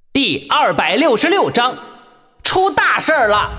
第266章，出大事了！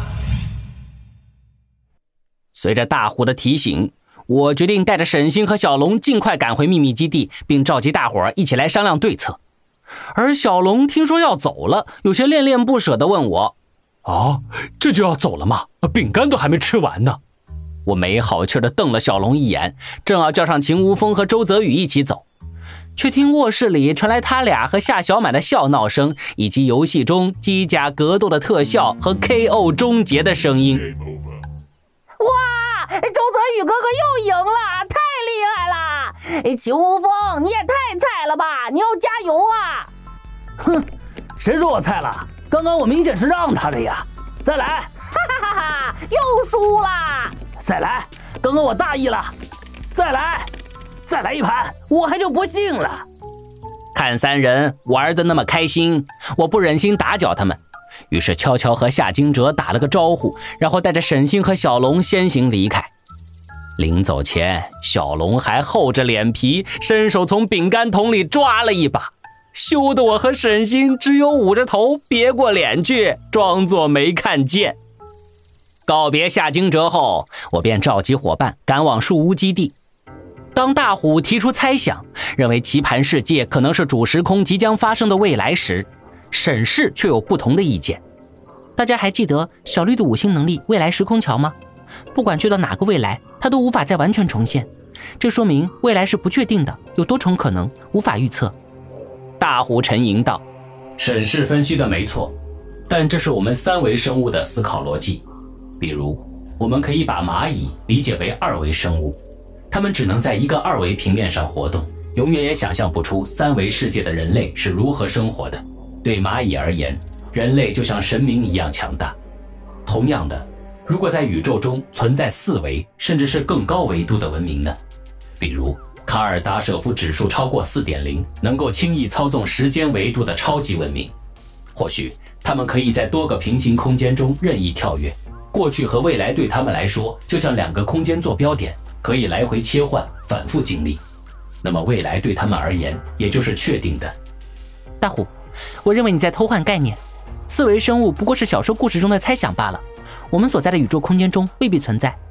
随着大虎的提醒，我决定带着沈星和小龙尽快赶回秘密基地，并召集大伙儿一起来商量对策。而小龙听说要走了，有些恋恋不舍地问我：“ 啊，这就要走了吗？饼干都还没吃完呢。” 我没好气地瞪了小龙一眼，正要叫上秦无风和周泽宇一起走，却听卧室里传来他俩和夏小满的笑闹声，以及游戏中机甲格斗的特效和 KO 终结的声音。 哇，周泽宇哥哥又赢了，太厉害了！秦无风，你也太菜了吧，你要加油啊！ 哼，谁说我菜了？刚刚我明显是让他的呀！再来！ 哈哈哈哈，又输啦！ 再来！刚刚我大意了！再来！再来一盘，我还就不信了。 看三人玩得那么开心，我不忍心打搅他们，于是悄悄和夏惊蛰打了个招呼，然后带着沈星和小龙先行离开。临走前，小龙还厚着脸皮伸手从饼干桶里抓了一把，羞得我和沈星只有捂着头别过脸去，装作没看见。告别夏惊蛰后，我便召集伙伴赶往树屋基地。当大虎提出猜想，认为棋盘世界可能是主时空即将发生的未来时，沈氏却有不同的意见。大家还记得小绿的五星能力未来时空桥吗？不管去到哪个未来，它都无法再完全重现，这说明未来是不确定的，有多重可能，无法预测。大虎沉吟道：“ 沈氏分析的没错，但这是我们三维生物的思考逻辑。比如，我们可以把蚂蚁理解为二维生物，它们只能在一个二维平面上活动，永远也想象不出三维世界的人类是如何生活的。对蚂蚁而言，人类就像神明一样强大。同样的，如果在宇宙中存在四维甚至是更高维度的文明呢？比如卡尔达舍夫指数超过 4.0， 能够轻易操纵时间维度的超级文明，或许他们可以在多个平行空间中任意跳跃，过去和未来对他们来说就像两个空间坐标点，可以来回切换，反复经历。那么未来对他们而言也就是确定的。 大虎，我认为你在偷换概念，四维生物不过是小说故事中的猜想罢了，我们所在的宇宙空间中未必存在，